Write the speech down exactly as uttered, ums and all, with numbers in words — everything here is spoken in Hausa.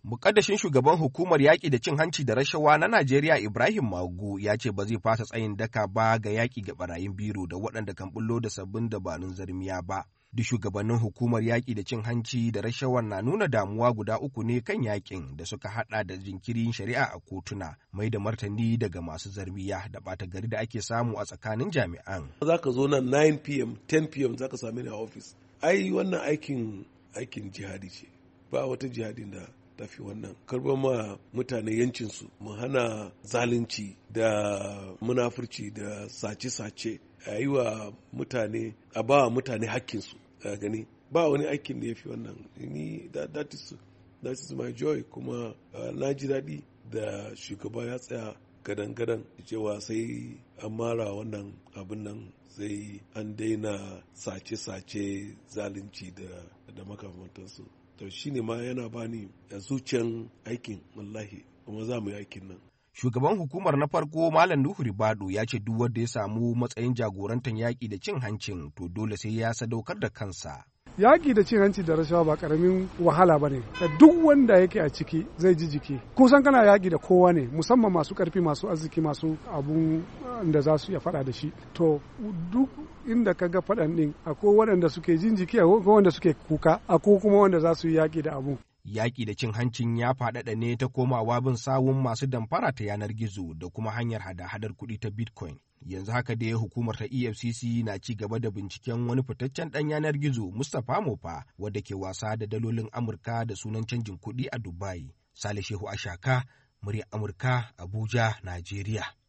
Mukaddashin shugaban hukumar yaƙi da cin hanci da rashawa na Najeriya Ibrahim Magu ya ce ba zai fasa tsayin daka ba ga yaƙi ga barayin biro da waɗanda kan bullo da sabbin dabarun zarmiya ba. Duk shugabannin hukumar yaƙi da cin hanci da rashawar na nuna damuwa guda uku ne kan yaƙin da suka haɗa da jinkirin shari'a a kotuna, mai da martani daga masu zarmiya da ɓata gari da ake samu a tsakanin jami'an. Za ka zo nan nine p m ten p m za ka same ni a ofis. Ai wannan aikin aikin jihadi ce, ba wata jihadin da tafi wannan. Karɓar ma mutane yancinsu, mu hana zalunci da munafurci da sace-sace, a yi wa mutane, a ba wa mutane hakkinsu. A gani ba wani aikin da ya fi wannan. Ni that, that, is, that is my joy. Kuma uh, na ji daɗi da shugaba ya tsaya gadan-gadan cewa sai an mara wannan abin nan, sai an daina sace-sace, zalunci da, da makamantansu. To shi ne ma yana bani zuciyan aikin, wallahi, kuma za mu yi aikin nan. Shugaban hukumar na farko Malam Nuhu Ribadu ya ce duk wanda ya samu matsayin jagorantar yaƙi da cin hancin to dole sai ya sadaukar da kansa. Yaƙi da cin hanci da rashawa ba ƙaramin wahala ba ne, duk wanda yake a ciki zai ji jiki. Kusan kana yaƙi da kowa ne, musamman masu ƙarfi, masu arziki, masu abun da za su iya faɗa da shi. To duk inda ka ga faɗan ɗin akwai waɗanda suke jin jiki, akwai wanda suke kuka, akwai kuma wanda za su yi yaƙi da abu. Yaƙi da cin hancin ya faɗaɗa ne ta komawa bin sawun masu damfara ta yanar gizo da kuma hanyar hada-hadar kuɗi ta Bitcoin. Yanzu haka dai hukumar ta E F C C na ci gaba da binciken wani fitaccen ɗan yanar gizo Mustapha Mofa wadda ke wasa da dalolin Amurka da sunan canjin kuɗi a Dubai. Sale Shehu Ashaka, muryar Amurka, Abuja, Najeriya.